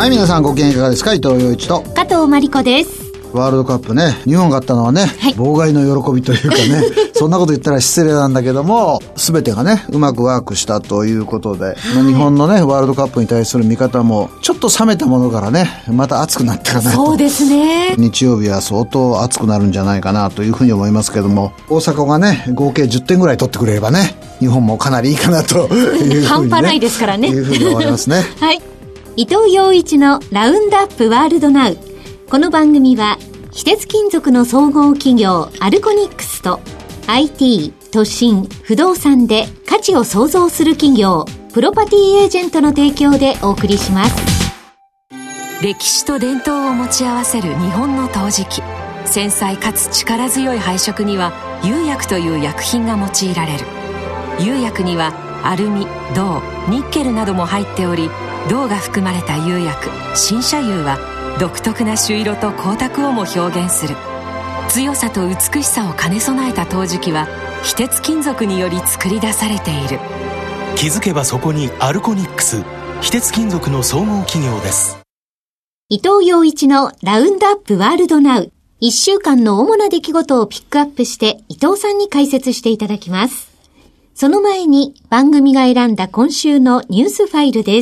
はい、皆さんご機嫌いかがですか。伊藤洋一と加藤真理子です。 ワールドカップね、日本が勝ったのはね、はい、妨害の喜びというかねそんなこと言ったら失礼なんだけども、全てがねうまくワークしたということで、はい、日本のねワールドカップに対する見方もちょっと冷めたものからね、また熱くなったかなと。 そうですね、 日曜日は相当熱くなるんじゃないかなというふうに思いますけども、大阪がね合計10点ぐらい取ってくれればね、日本もかなりいいかなというふうに、ね、 半端ないですからねいうふうに思いますねはい、伊藤洋一のラウンドアップワールドナウ。この番組は非鉄金属の総合企業アルコニックスと IT、都心、不動産で価値を創造する企業プロパティエージェントの提供でお送りします。 歴史と伝統を持ち合わせる日本の陶磁器。繊細かつ力強い配色には釉薬という薬品が用いられる。釉薬にはアルミ、銅、ニッケルなども入っており、銅が含まれた釉薬新車釉は独特な朱色と光沢をも表現する。強さと美しさを兼ね備えた陶磁器は非鉄金属により作り出されている。 気づけばそこにアルコニックス、非鉄金属の総合企業です。 伊藤洋一のラウンドアップワールドナウ。1週間の主な出来事をピックアップして伊藤さんに解説していただきます。その前に番組が選んだ今週のニュースファイルです。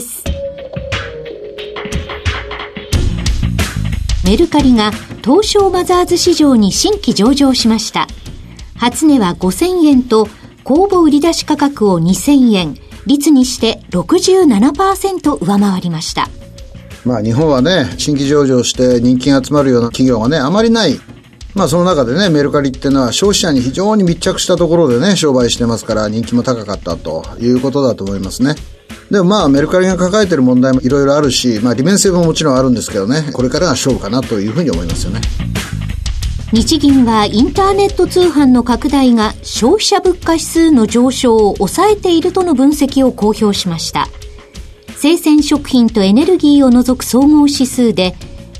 メルカリが東証マザーズ市場に新規上場しました。初値は5000円と公募売出価格を2000円、率にして 67% 上回りました。 日本はね、新規上場して人気が集まるような企業がね、あまりない。その中でね、メルカリっていうのは消費者に非常に密着したところでね、商売してますから人気も高かったということだと思いますね。でもメルカリが抱えている問題もいろいろあるし、利便性ももちろんあるんですけどね、これからが勝負かなというふうに思いますよね。 日銀はインターネット通販の拡大が消費者物価指数の上昇を抑えているとの分析を公表しました。生鮮食品とエネルギーを除く総合指数で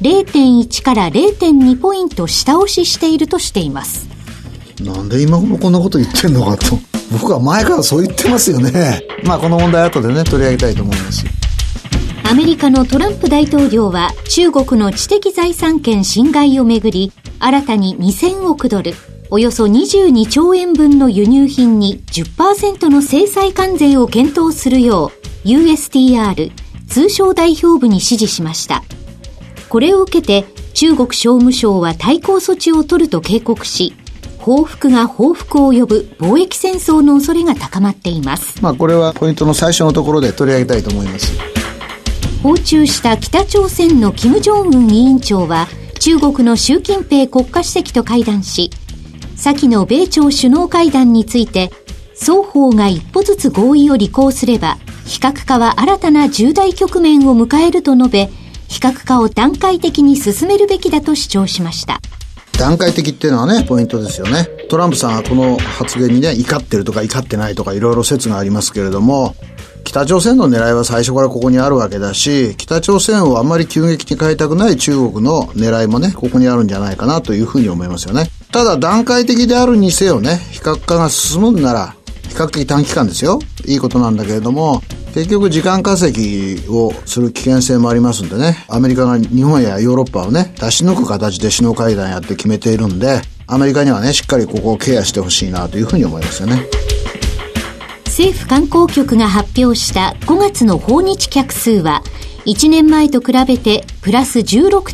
0.1 から 0.2 ポイント下押ししているとしています。 なんで今頃こんなこと言ってんのかと。僕は前からそう言ってますよね。この問題後でね取り上げたいと思います。 アメリカのトランプ大統領は中国の知的財産権侵害をめぐり、新たに2000億ドル、およそ22兆円分の輸入品に 10% の制裁関税を検討するよう USTR 通商代表部に指示しました。これを受けて中国商務省は対抗措置を取ると警告し、報復が報復を呼ぶ貿易戦争の恐れが高まっています。 これはポイントの最初のところで取り上げたいと思います。 訪中した北朝鮮の金正恩委員長は中国の習近平国家主席と会談し、先の米朝首脳会談について、双方が一歩ずつ合意を履行すれば非核化は新たな重大局面を迎えると述べ、非核化を段階的に進めるべきだと主張しました。 段階的っていうのはねポイントですよね。トランプさんはこの発言にね怒ってるとか怒ってないとかいろいろ説がありますけれども、北朝鮮の狙いは最初からここにあるわけだし、北朝鮮をあんまり急激に変えたくない中国の狙いもねここにあるんじゃないかなというふうに思いますよね。ただ段階的であるにせよね、非核化が進むんなら比較的短期間ですよ、いいことなんだけれども、結局時間稼ぎをする危険性もありますんでね、アメリカが日本やヨーロッパをね出し抜く形で首脳会談やって決めているんで、アメリカにはねしっかりここをケアしてほしいなというふうに思いますよね。 政府観光局が発表した5月の訪日客数は1年前と比べてプラス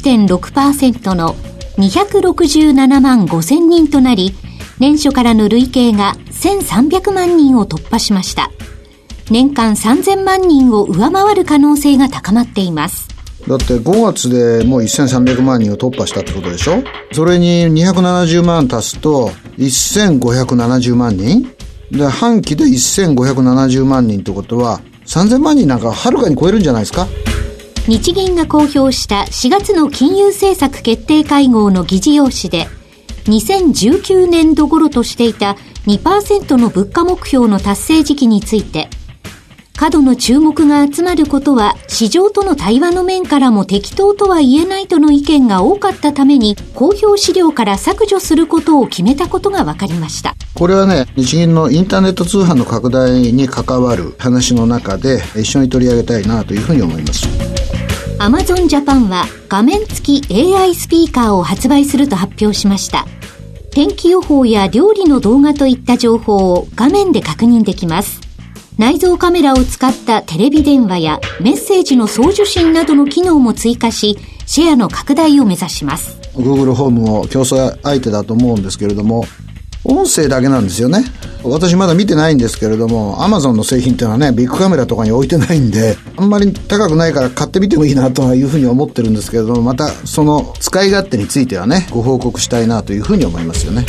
16.6% の267万5000人となり、年初からの累計が1300万人を突破しました。年間3000万人を上回る可能性が高まっています。 だって5月でもう1300万人を突破したってことでしょ。それに270万足すと1570万人で、半期で1570万人ってことは3000万人なんかはるかに超えるんじゃないですか。 日銀が公表した4月の金融政策決定会合の議事要旨で、2019年度頃としていた 2% の物価目標の達成時期について、過度の注目が集まることは市場との対話の面からも適当とは言えないとの意見が多かったために、公表資料から削除することを決めたことが分かりました。 これはね、日銀のインターネット通販の拡大に関わる話の中で一緒に取り上げたいなというふうに思います。 Amazon Japan は画面付き AI スピーカーを発売すると発表しました。天気予報や料理の動画といった情報を画面で確認できます。内蔵カメラを使ったテレビ電話やメッセージの送受信などの機能も追加し、シェアの拡大を目指します。 Google ホームも競争相手だと思うんですけれども、音声だけなんですよね。私まだ見てないんですけれども、 Amazon の製品っていうのはね、ビッグカメラとかに置いてないんで、あんまり高くないから買ってみてもいいなというふうに思ってるんですけれども、またその使い勝手についてはね、ご報告したいなというふうに思いますよね。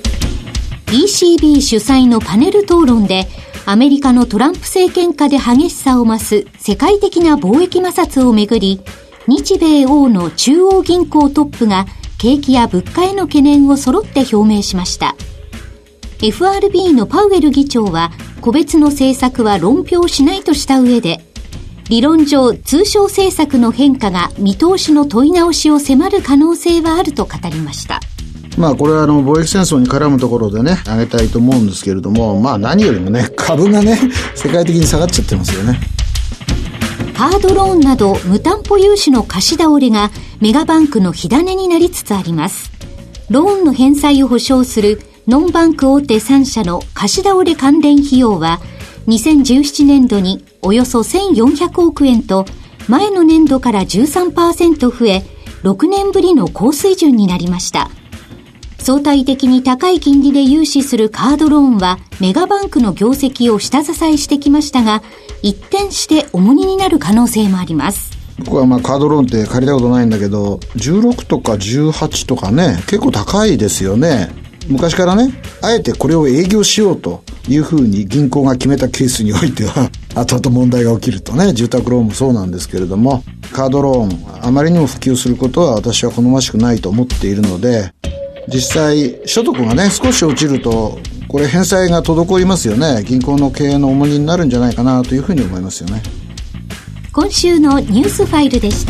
ECB 主催のパネル討論で、アメリカのトランプ政権下で激しさを増す世界的な貿易摩擦をめぐり、日米欧の中央銀行トップが景気や物価への懸念を揃って表明しました。 FRB のパウエル議長は個別の政策は論評しないとした上で、理論上通商政策の変化が見通しの問い直しを迫る可能性はあると語りました。 これは貿易戦争に絡むところでね、挙げたいと思うんですけれども、何よりもね、株がね、世界的に下がっちゃってますよね。 カードローンなど無担保融資の貸し倒れがメガバンクの火種になりつつあります。ローンの返済を保証するノンバンク大手3社の貸し倒れ関連費用は、2017年度におよそ1400億円と、前の年度から 13% 増え、6年ぶりの高水準になりました。相対的に高い金利で融資するカードローンはメガバンクの業績を下支えしてきましたが、一転して重荷になる可能性もあります。 僕はカードローンって借りたことないんだけど、16とか18とかね、結構高いですよね。昔からね、あえてこれを営業しようというふうに銀行が決めたケースにおいては後々問題が起きるとね、住宅ローンもそうなんですけれども、カードローンあまりにも普及することは私は好ましくないと思っているので、実際所得がね少し落ちると、これ返済が滞りますよね。銀行の経営の重荷になるんじゃないかなというふうに思いますよね。 今週のニュースファイルでした。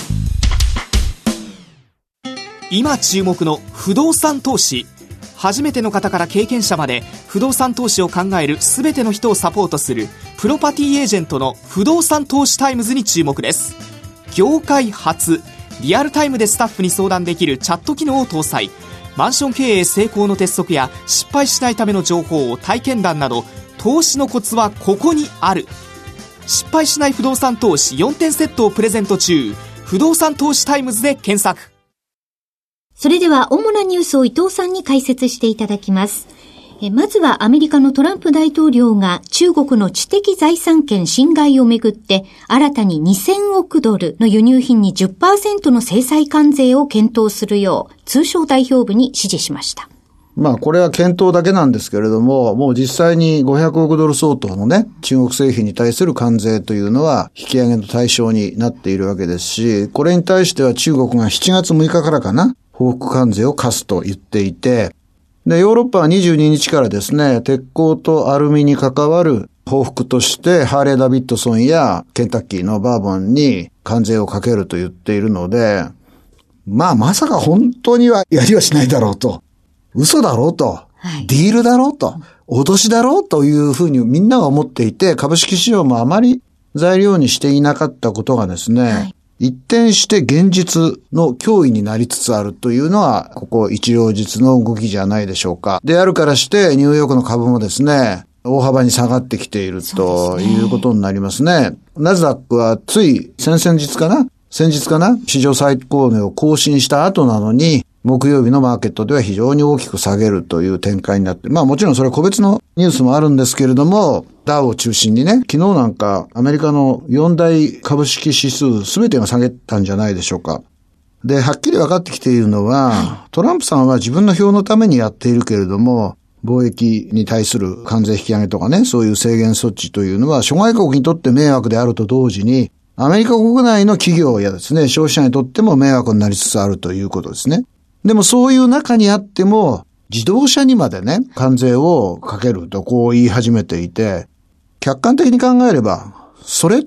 今注目の不動産投資、初めての方から経験者まで不動産投資を考える全ての人をサポートするプロパティエージェントの不動産投資タイムズに注目です。業界初、リアルタイムでスタッフに相談できるチャット機能を搭載。マンション経営成功の鉄則や失敗しないための情報を体験談など、投資のコツはここにある。失敗しない不動産投資4点セットをプレゼント中。不動産投資タイムズで検索。 それでは主なニュースを伊藤さんに解説していただきます。まずはアメリカのトランプ大統領が中国の知的財産権侵害をめぐって新たに2000億ドルの輸入品に 10% の制裁関税を検討するよう通商代表部に指示しました。 これは検討だけなんですけれども、もう実際に500億ドル相当のね、中国製品に対する関税というのは引き上げの対象になっているわけですし、これに対しては中国が7月6日からかな、報復関税を課すと言っていて、で、ヨーロッパは22日からですね、鉄鋼とアルミに関わる報復として、ハーレー・ダビッドソンやケンタッキーのバーボンに関税をかけると言っているので、まさか本当にはやりはしないだろうと。嘘だろうと。ディールだろうと。脅しだろうというふうにみんなが思っていて、株式市場もあまり材料にしていなかったことがですね、一転して現実の脅威になりつつあるというのは、ここ一両日の動きじゃないでしょうか。であるからして、ニューヨークの株もですね、大幅に下がってきているということになりますね。ナスダックはつい先日かな史上最高値を更新した後なのに、木曜日のマーケットでは非常に大きく下げるという展開になって、もちろんそれは個別のニュースもあるんですけれども、ダウを中心にね、昨日なんかアメリカの4大株式指数すべてが下げたんじゃないでしょうか。で、はっきり分かってきているのは、トランプさんは自分の票のためにやっているけれども、貿易に対する関税引き上げとかね、そういう制限措置というのは諸外国にとって迷惑であると同時に、アメリカ国内の企業やですね、消費者にとっても迷惑になりつつあるということですね。でもそういう中にあっても、自動車にまでね、関税をかけるとこう言い始めていて、客観的に考えれば、それって、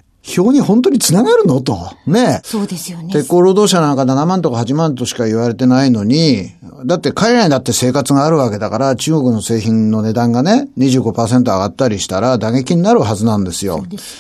票に本当につながるのと。ね。 そうですよね。 鉄鋼労働者なんか7万とか8万としか言われてないのに、だって海外だって生活があるわけだから、中国の製品の値段がね、25% 上がったりしたら打撃になるはずなんですよ。 そうですね。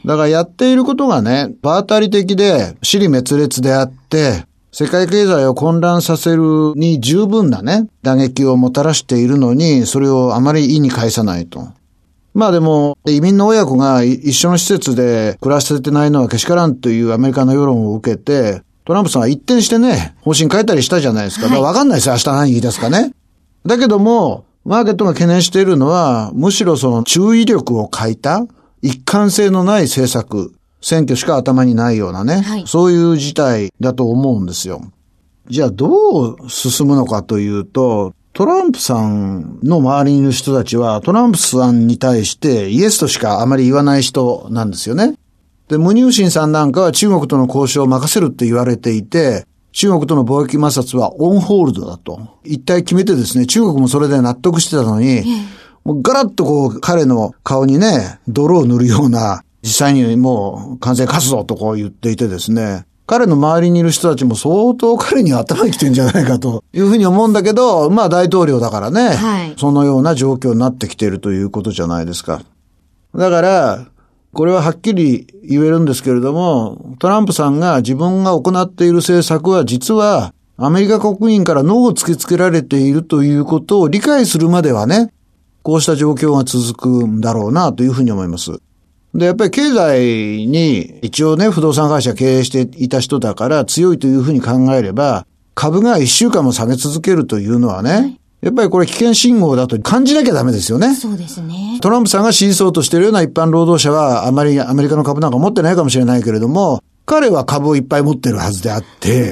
だからやっていることがね、場当たり的で、支離滅裂であって、世界経済を混乱させるに十分なね、打撃をもたらしているのに、それをあまり意に介さないと。まあでも、移民の親子が一緒の施設で暮らせてないのはけしからんというアメリカの世論を受けて、トランプさんは一転してね、方針変えたりしたじゃないですか。だから分かんないですよ、明日何言い出すかね。だけども、マーケットが懸念しているのは、むしろその注意力を欠いた、一貫性のない政策、選挙しか頭にないようなね、そういう事態だと思うんですよ。じゃあどう進むのかというと、トランプさんの周りにいる人たちは、トランプさんに対してイエスとしかあまり言わない人なんですよね。で、ムニューシンさんなんかは中国との交渉を任せるって言われていて、中国との貿易摩擦はオンホールドだと。一体決めてですね、中国もそれで納得してたのに、もうガラッとこう彼の顔にね、泥を塗るような、実際にもう完全勝つぞとこう言っていてですね、彼の周りにいる人たちも相当彼に頭に来てんじゃないかというふうに思うんだけど、まあ大統領だからね、そのような状況になってきているということじゃないですか。だから、これははっきり言えるんですけれども、トランプさんが自分が行っている政策は実はアメリカ国民から脳を突きつけられているということを理解するまではね、こうした状況が続くんだろうなというふうに思います。で、やっぱり経済に一応ね、不動産会社経営していた人だから強いというふうに考えれば、株が1週間も下げ続けるというのはね、やっぱりこれ危険信号だと感じなきゃダメですよね。 そうですね。 トランプさんが支持層としているような一般労働者はあまりアメリカの株なんか持ってないかもしれないけれども、彼は株をいっぱい持ってるはずであって、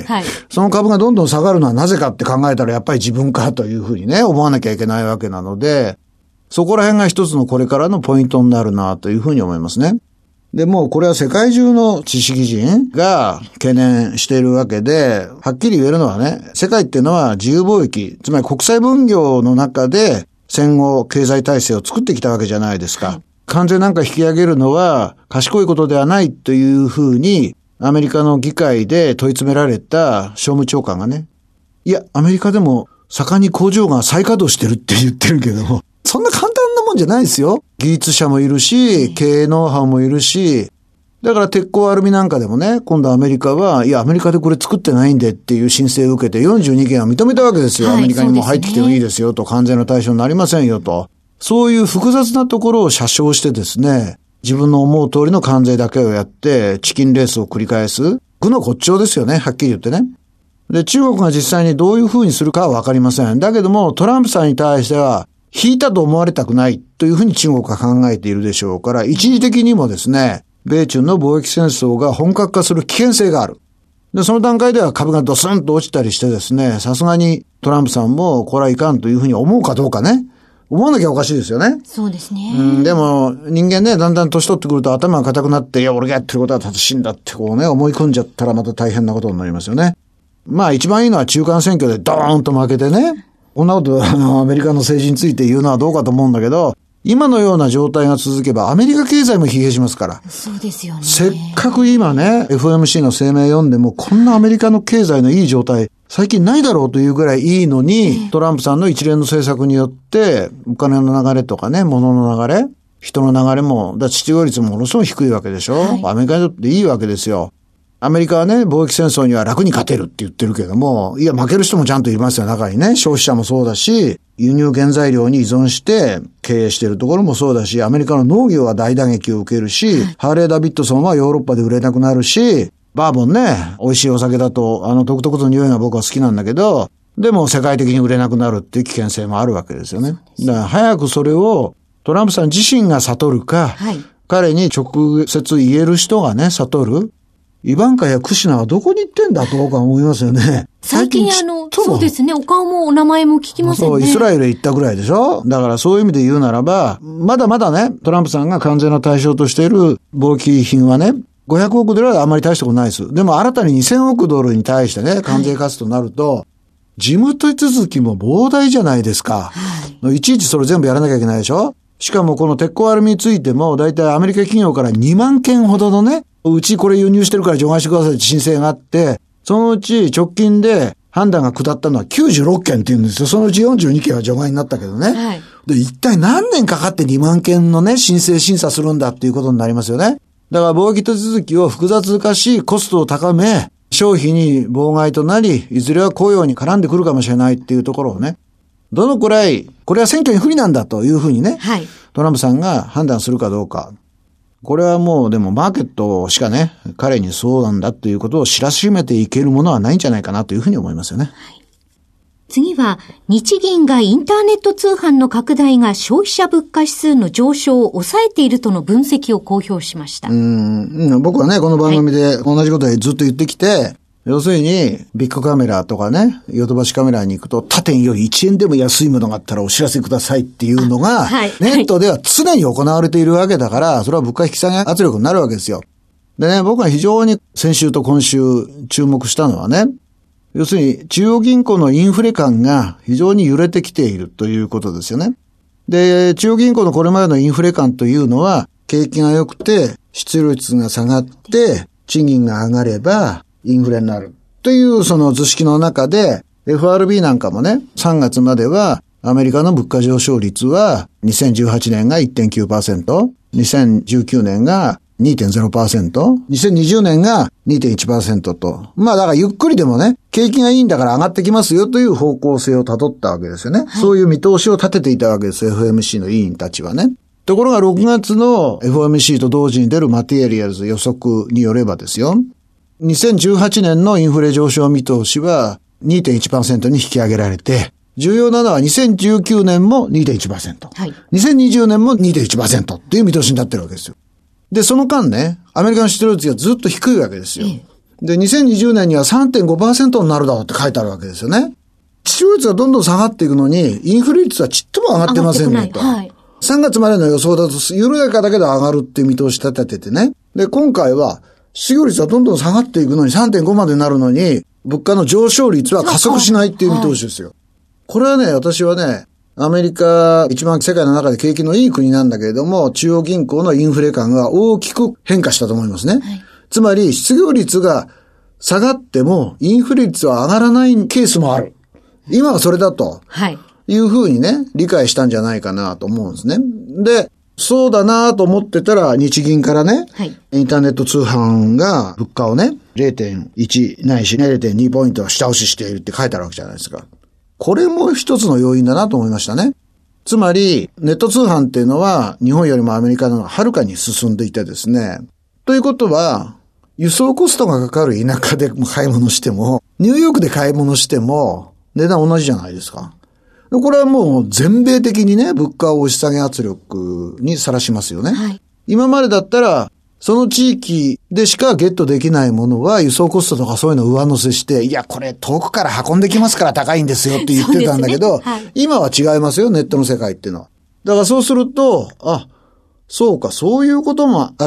その株がどんどん下がるのはなぜかって考えたらやっぱり自分かというふうにね、思わなきゃいけないわけなので、そこら辺が一つのこれからのポイントになるなというふうに思いますね。で、もうこれは世界中の知識人が懸念しているわけで、はっきり言えるのはね、世界っていうのは自由貿易、つまり国際分業の中で戦後経済体制を作ってきたわけじゃないですか。関税なんか引き上げるのは賢いことではないというふうにアメリカの議会で問い詰められた商務長官がね、いや、アメリカでも盛んに工場が再稼働してるって言ってるけども、そんな簡単なもんじゃないですよ。技術者もいるし、経営ノウハウもいるし、だから鉄鋼アルミなんかでもね、今度アメリカは、いや、アメリカでこれ作ってないんでっていう申請を受けて42件は認めたわけですよ。アメリカにも入ってきてもいいですよと、関税の対象になりませんよと。そういう複雑なところを車掌してですね、自分の思う通りの関税だけをやって、チキンレースを繰り返す。愚の骨頂ですよね、はっきり言ってね。で、中国が実際にどういう風にするかはわかりません。だけども、トランプさんに対しては、引いたと思われたくないというふうに中国が考えているでしょうから、一時的にもですね、米中の貿易戦争が本格化する危険性がある。で、その段階では株がドスンと落ちたりしてですね、さすがにトランプさんもこれはいかんというふうに思うかどうかね。思わなきゃおかしいですよね。 そうですね。 でも人間ね、だんだん年取ってくると頭が硬くなって、いや、俺がやってることは正しいんだってこうね、思い込んじゃったらまた大変なことになりますよね。まあ一番いいのは中間選挙でドーンと負けてね、こんなことアメリカの政治について言うのはどうかと思うんだけど、今のような状態が続けばアメリカ経済も疲弊しますから。 そうですよね。 せっかく今ね、FOMC の声明読んでも、こんなアメリカの経済のいい状態、最近ないだろうというぐらいいいのに、トランプさんの一連の政策によって、お金の流れとかね、物の流れ、人の流れも、失業率もものすごい低いわけでしょ、アメリカにとっていいわけですよ。アメリカはね、貿易戦争には楽に勝てるって言ってるけども、いや、負ける人もちゃんといますよ、中にね。消費者もそうだし、輸入原材料に依存して経営しているところもそうだし、アメリカの農業は大打撃を受けるし、ハーレー・ダビッドソンはヨーロッパで売れなくなるし、バーボンね、美味しいお酒だと、独特の匂いが僕は好きなんだけど、でも世界的に売れなくなるっていう危険性もあるわけですよね。だから早くそれをトランプさん自身が悟るか、彼に直接言える人がね、悟る。イバンカやクシナはどこに行ってんだと僕は思いますよね。 最近そうですね、お顔もお名前も聞きませんね。 そう、イスラエルへ行ったぐらいでしょ。だからそういう意味で言うならば、まだまだね、トランプさんが関税の対象としている貿易品はね、500億ドルはあんまり大したことないです。でも新たに2000億ドルに対してね、関税課すとなると、事務手続きも膨大じゃないですか。いちいちそれ全部やらなきゃいけないでしょ。しかもこの鉄鋼アルミについても、だいたいアメリカ企業から2万件ほどのね、うちこれ輸入してるから除外してくださいって申請があって、そのうち直近で判断が下ったのは96件って言うんですよ。そのうち42件は除外になったけどね。で、一体何年かかって2万件のね、申請審査するんだっていうことになりますよね。 だから貿易手続きを複雑化し、コストを高め、消費に妨害となり、いずれは雇用に絡んでくるかもしれないっていうところをね、どのくらい、これは選挙に不利なんだというふうにね、 はい、 トランプさんが判断するかどうか。これはもうでもマーケットしかね、彼にそうなんだということを知らしめていけるものはないんじゃないかなというふうに思いますよね。 はい、次は、日銀がインターネット通販の拡大が消費者物価指数の上昇を抑えているとの分析を公表しました。 僕はね、この番組で同じことでずっと言ってきて、要するに、ビッグカメラとかね、ヨドバシカメラに行くと、他店より1円でも安いものがあったらお知らせくださいっていうのが、ネットでは常に行われているわけだから、それは物価引き下げ圧力になるわけですよ。でね、僕は非常に先週と今週注目したのはね、要するに中央銀行のインフレ感が非常に揺れてきているということですよね。で、中央銀行のこれまでのインフレ感というのは、景気が良くて、失業率が下がって、賃金が上がれば、インフレになる。というその図式の中で、FRB なんかもね、3月までは、アメリカの物価上昇率は、2018年が 1.9%、2019年が2.0%、2020年が 2.1% と。まあだからゆっくりでもね、景気がいいんだから上がってきますよという方向性を辿ったわけですよね。はい、そういう見通しを立てていたわけです。FOMC の委員たちはね。ところが6月の FOMC と同時に出るマテリアルズ予測によればですよ。2018年のインフレ上昇見通しは 2.1% に引き上げられて、重要なのは2019年も 2.1%、はい、2020年も 2.1% っていう見通しになってるわけですよ。で、その間ね、アメリカの失業率がずっと低いわけですよ。で、2020年には 3.5% になるだろうって書いてあるわけですよね。失業率がどんどん下がっていくのに、インフレ率はちっとも上がってませんねと。はい、3月までの予想だと緩やかだけど上がるっていう見通し立てててね。で、今回は失業率はどんどん下がっていくのに 3.5 までなるのに、物価の上昇率は加速しないっていう見通しですよ。はい、これはね、私はね、アメリカ一番世界の中で景気のいい国なんだけれども、中央銀行のインフレ感が大きく変化したと思いますね。はい、つまり失業率が下がってもインフレ率は上がらないケースもある。今はそれだというふうにね、理解したんじゃないかなと思うんですね。で、そうだなと思ってたら日銀からね、はい、インターネット通販が物価をね、0.1 ないし 0.2 ポイント下押ししているって書いてあるわけじゃないですか。これも一つの要因だなと思いましたね。つまり、ネット通販っていうのは日本よりもアメリカの方がはるかに進んでいてですね。ということは、輸送コストがかかる田舎で買い物しても、ニューヨークで買い物しても、値段同じじゃないですか。これはもう全米的にね、物価を押し下げ圧力にさらしますよね。はい、今までだったら、その地域でしかゲットできないものは輸送コストとかそういうのを上乗せして、いや、これ遠くから運んできますから高いんですよって言ってたんだけど、ねはい、今は違いますよ、ネットの世界っていうのは。だからそうすると、そうか、そういうこともあって、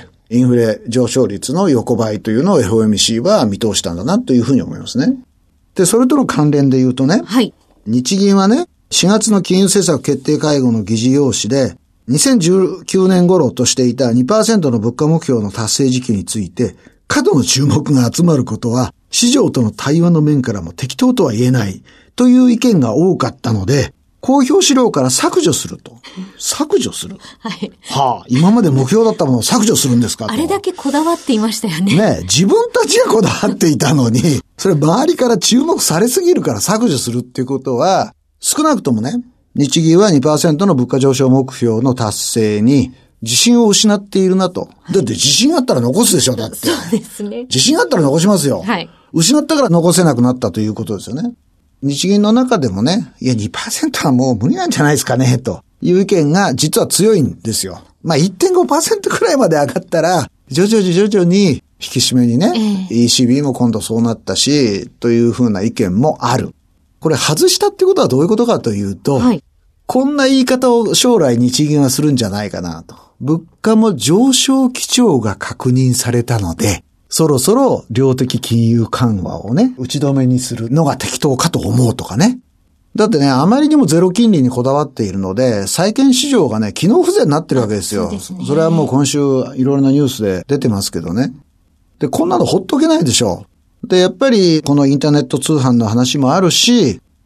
インフレ上昇率の横ばいというのを FOMC は見通したんだなというふうに思いますね。で、それとの関連で言うとね、はい、日銀はね、4月の金融政策決定会合の議事要旨で、2019年頃としていた 2% の物価目標の達成時期について、過度の注目が集まることは、市場との対話の面からも適当とは言えないという意見が多かったので、公表資料から削除すると。削除する。はい。今まで目標だったものを削除するんですかと。 あれだけこだわっていましたよね。 ね、自分たちがこだわっていたのに、それ周りから注目されすぎるから削除するっていうことは、少なくともね、日銀は 2% の物価上昇目標の達成に自信を失っているなと。だって自信あったら残すでしょ、だって。 そうですね。 自信あったら残しますよ。はい。失ったから残せなくなったということですよね。日銀の中でもね、いや 2% はもう無理なんじゃないですかね、という意見が実は強いんですよ。まあ 1.5% くらいまで上がったら、徐々に引き締めにね、ECB も今度そうなったし、というふうな意見もある。これ外したってことはどういうことかというと、はい、こんな言い方を将来日銀はするんじゃないかなと。物価も上昇基調が確認されたので、そろそろ量的金融緩和をね、打ち止めにするのが適当かと思うとかね。だってね、あまりにもゼロ金利にこだわっているので、債券市場がね、機能不全になってるわけですよ。そうですね。それはもう今週いろいろなニュースで出てますけどね。で、こんなのほっとけないでしょ。で、やっぱりこのインターネット通販の話もあるし、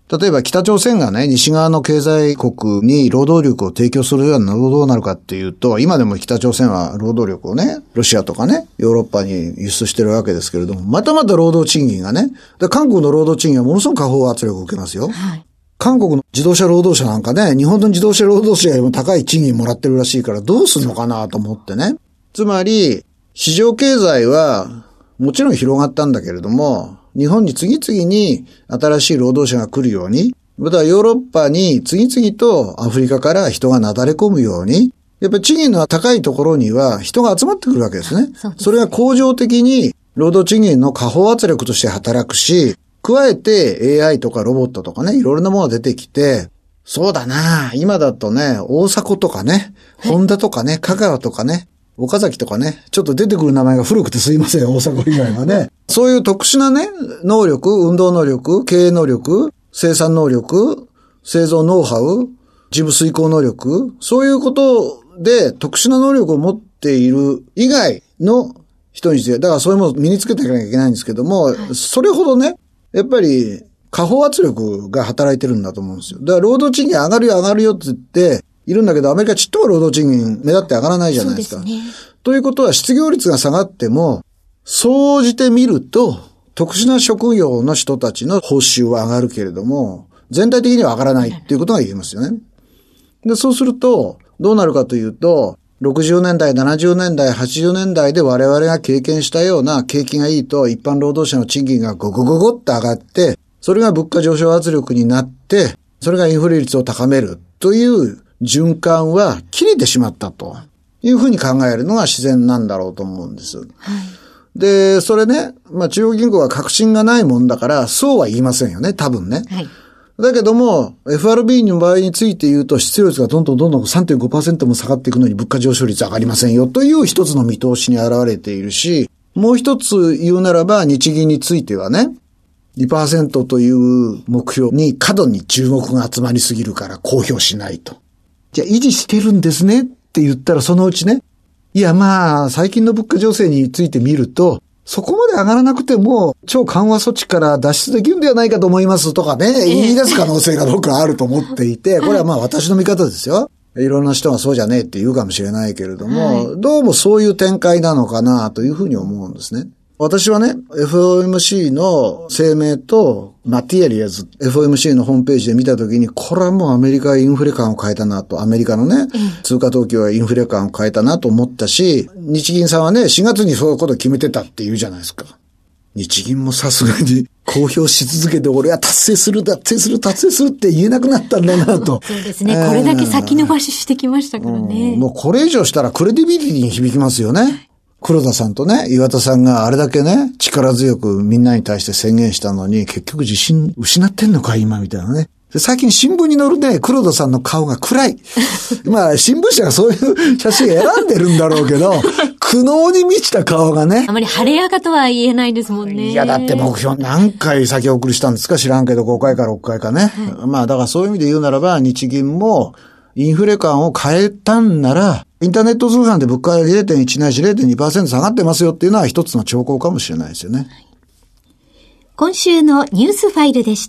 例えば北朝鮮がね、西側の経済国に労働力を提供するようになるとどうなるかっていうと、今でも北朝鮮は労働力をね、ロシアとかね、ヨーロッパに輸出してるわけですけれども、またまた労働賃金がね、で韓国の労働賃金はものすごく下方圧力を受けますよ。はい、韓国の自動車労働者なんかね、日本の自動車労働者よりも高い賃金もらってるらしいからどうするのかなと思ってね。つまり、市場経済はもちろん広がったんだけれども、日本に次々に新しい労働者が来るように、またヨーロッパに次々とアフリカから人がなだれ込むように、やっぱり賃金の高いところには人が集まってくるわけですね。それが恒常的に労働賃金の下方圧力として働くし、加えて AI とかロボットとかね、いろいろなものが出てきて、そうだな、今だとね、大迫とかね、ホンダとかね、香川とかね、岡崎とかね、ちょっと出てくる名前が古くてすいません、大阪以外はね。そういう特殊なね、能力、運動能力、経営能力、生産能力、製造ノウハウ、事務遂行能力、そういうことで特殊な能力を持っている以外の人について、だからそういうものを身につけていかなきゃいけないんですけども、それほどね、やっぱり下方圧力が働いてるんだと思うんですよ。だから労働賃金上がるよ上がるよって言って、いるんだけど、アメリカちっとも労働賃金目立って上がらないじゃないですか。そうですね。ということは失業率が下がっても、総じて見ると、特殊な職業の人たちの報酬は上がるけれども、全体的には上がらないっていうことが言えますよね。で、そうすると、どうなるかというと、60年代、70年代、80年代で我々が経験したような景気がいいと、一般労働者の賃金がゴゴゴゴって上がって、それが物価上昇圧力になって、それがインフレ率を高めるという循環は切れてしまったというふうに考えるのが自然なんだろうと思うんです。はい、で、それね、中央銀行は確信がないもんだから、そうは言いませんよね、多分ね。はい、だけども、FRB の場合について言うと、失業率がどんどん 3.5% も下がっていくのに物価上昇率上がりませんよという一つの見通しに現れているし、もう一つ言うならば、日銀についてはね、2% という目標に過度に注目が集まりすぎるから公表しないと。じゃあ維持してるんですねって言ったらそのうちね、いや最近の物価情勢について見ると、そこまで上がらなくても超緩和措置から脱出できるんではないかと思いますとかね、言い出す可能性が僕はあると思っていて、これは私の見方ですよ。いろんな人がそうじゃねえって言うかもしれないけれども、どうもそういう展開なのかなというふうに思うんですね。私はね、FOMC の声明とマテリアルズ、FOMC のホームページで見たときに、これはもうアメリカはインフレ感を変えたなと、アメリカのね、通貨当局はインフレ感を変えたなと思ったし、日銀さんはね、4月にそういうことを決めてたって言うじゃないですか。日銀もさすがに公表し続けて、俺は達成するって言えなくなったんだなと。 そうですね。これだけ先延ばししてきましたからね。 もうこれ以上したらクレディビリティに響きますよね。黒田さんとね、岩田さんがあれだけね、力強くみんなに対して宣言したのに、結局自信失ってんのか今みたいなね。で最近新聞に載るね、黒田さんの顔が暗い。新聞社がそういう写真選んでるんだろうけど、苦悩に満ちた顔がね。 あまり晴れやかとは言えないですもんね。 いや、だって目標何回先送りしたんですか知らんけど、5回か6回かね。だからそういう意味で言うならば、日銀もインフレ感を変えたんなら、インターネット通販で物価が 0.1 ないし 0.2% 下がってますよっていうのは一つの兆候かもしれないですよね。 今週のニュースファイルでした。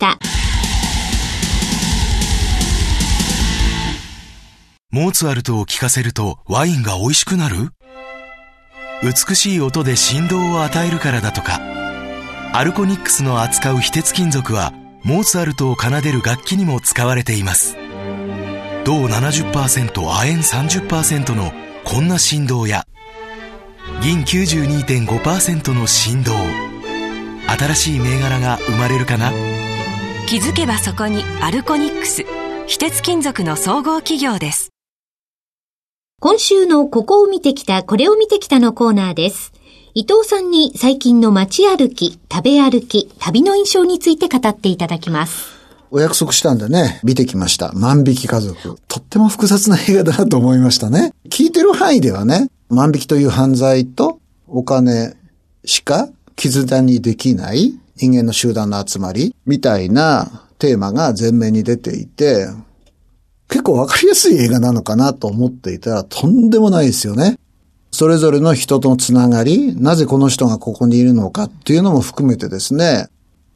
モーツァルトを聴かせるとワインが美味しくなる？美しい音で振動を与えるからだとか。アルコニックスの扱う非鉄金属はモーツァルトを奏でる楽器にも使われています。銅 70%、亜鉛 30% のこんな振動や銀 92.5% の振動、新しい銘柄が生まれるかな。 気づけばそこにアルコニックス、非鉄金属の総合企業です。 今週のここを見てきた、これを見てきたのコーナーです。伊藤さんに最近の街歩き、食べ歩き、旅の印象について語っていただきます。 お約束したんでね、見てきました。万引き家族。とっても複雑な映画だなと思いましたね。聞いてる範囲ではね、万引きという犯罪とお金しか絆にできない人間の集団の集まりみたいなテーマが前面に出ていて、結構わかりやすい映画なのかなと思っていたらとんでもないですよね。それぞれの人とのつながり、なぜこの人がここにいるのかっていうのも含めてですね、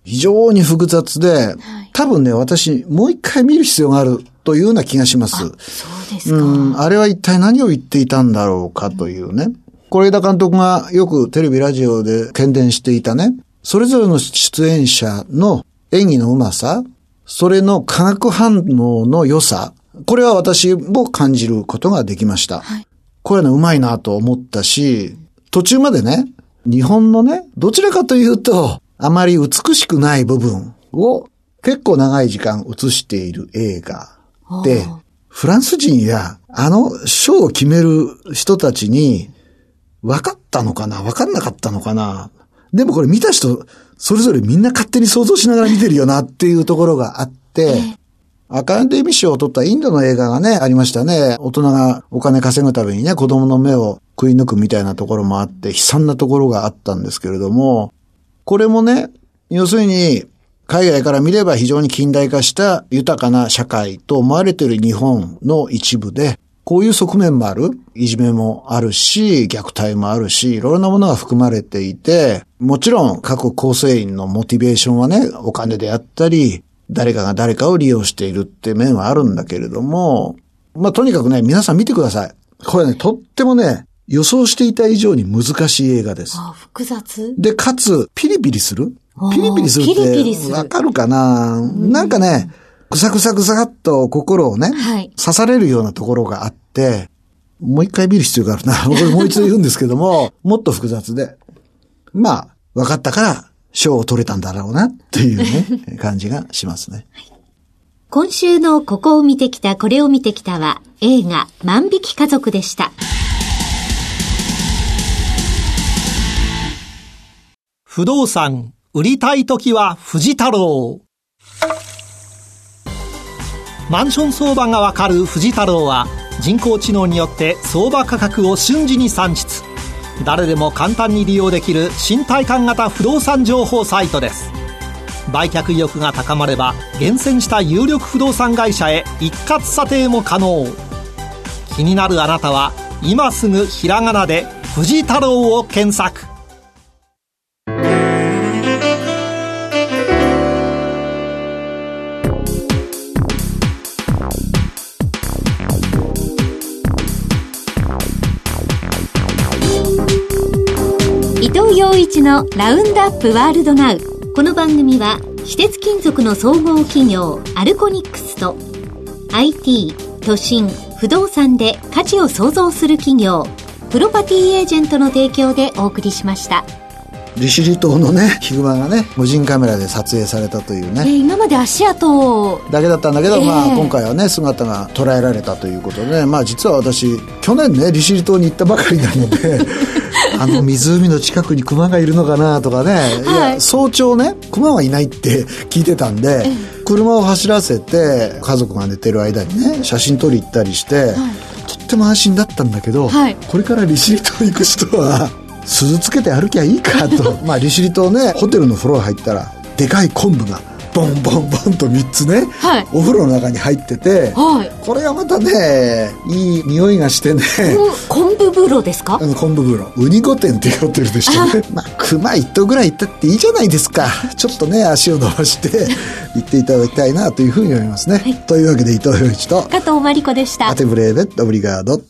非常に複雑で、多分ね、私、もう一回見る必要があるというような気がします。 そうですか。 あれは一体何を言っていたんだろうかというね。是枝監督がよくテレビラジオで喧伝していたね、それぞれの出演者の演技のうまさ、それの化学反応の良さ、これは私も感じることができました。これはね、うまいなと思ったし、途中までね、日本のね、どちらかというと、あまり美しくない部分を結構長い時間映している映画で、フランス人や賞を決める人たちに分かったのかな分かんなかったのかな。でもこれ見た人、それぞれみんな勝手に想像しながら見てるよなっていうところがあって、アカデミー賞を取ったインドの映画がね、ありましたね。大人がお金稼ぐためにね、子供の目を食い抜くみたいなところもあって、悲惨なところがあったんですけれども、これもね、要するに、海外から見れば非常に近代化した豊かな社会と思われている日本の一部で、こういう側面もある。いじめもあるし、虐待もあるし、いろいろなものが含まれていて、もちろん各構成員のモチベーションはね、お金であったり、誰かが誰かを利用しているって面はあるんだけれども、とにかくね、皆さん見てください。これね、とってもね、予想していた以上に難しい映画です。 複雑で、かつ、ピリピリするピリピリするってわかるかな、なんかね、ぐさぐさぐさっと心をね、刺されるようなところがあって、もう一回見る必要があるな。僕もう一度言うんですけども、もっと複雑で。分かったから、賞を取れたんだろうな、っていうね、感じがしますね。 今週のここを見てきた、これを見てきたは、映画、万引き家族でした。 不動産、売りたいときは藤太郎。マンション相場がわかる藤太郎は、人工知能によって相場価格を瞬時に算出。誰でも簡単に利用できる新体感型不動産情報サイトです。売却意欲が高まれば厳選した有力不動産会社へ一括査定も可能。気になるあなたは今すぐひらがなで藤太郎を検索。 伊藤洋一のラウンドアップワールドナウ。この番組は非鉄金属の総合企業アルコニックスと IT、都心、不動産で価値を創造する企業プロパティエージェントの提供でお送りしました。 利尻島のね、ヒグマがね、無人カメラで撮影されたというね。 今まで足跡だけだったんだけど、今回はね、姿が捉えられたということで、実は私、去年ね、利尻島に行ったばかりなので、湖の近くにクマがいるのかなとかね、いや、早朝ね、クマはいないって聞いてたんで、車を走らせて、家族が寝てる間にね、写真撮り行ったりして、とっても安心だったんだけど、これから利尻島行く人は、鈴つけて歩きゃいいかと。利尻島ね、ホテルの風呂入ったら、でかい昆布が、ボンボンボンと3つね、お風呂の中に入ってて、これがまたね、いい匂いがしてね。 昆布風呂ですか？ 昆布風呂。ウニ御殿っていうホテルでしたね。熊1頭ぐらい行ったっていいじゃないですか。ちょっとね、足を伸ばして、行っていただきたいなというふうに思いますね。というわけで、伊藤洋一と、 加藤真理子でした。 アテブレーベットオブリガード。